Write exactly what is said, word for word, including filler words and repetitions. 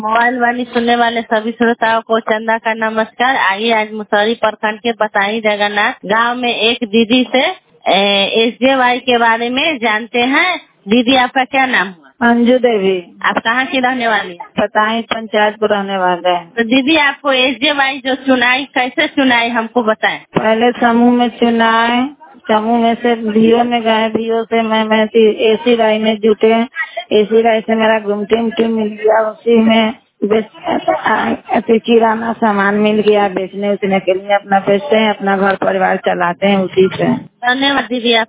Mobile वाली सुनने वाले सभी श्रोताओं को चंदा का नमस्कार। आइए आज मुसहरी प्रखंड के बताई जगन्नाथ गांव में एक दीदी से एस जे वाई के बारे में जानते हैं। दीदी आपका क्या नाम हुआ? अंजू देवी। आप कहाँ की रहने वाली हैं? बताई पंचायत को रहने वाले हैं। तो दीदी आपको एस जे वाई जो चुनाई कैसे चुनाई हमको बताएं। पहले समूह में चुनाए, समूह में से भीओ में गए, भीओ से मैं मैं एसी राय में जुटे, एसी राय से मेरा गुमटी उमटी मिल गया, उसी में बेच किराना सामान मिल गया, बेचने उचने के लिए अपना बेचते हैं, अपना घर परिवार चलाते हैं उसी से। धन्यवाद दीदी आप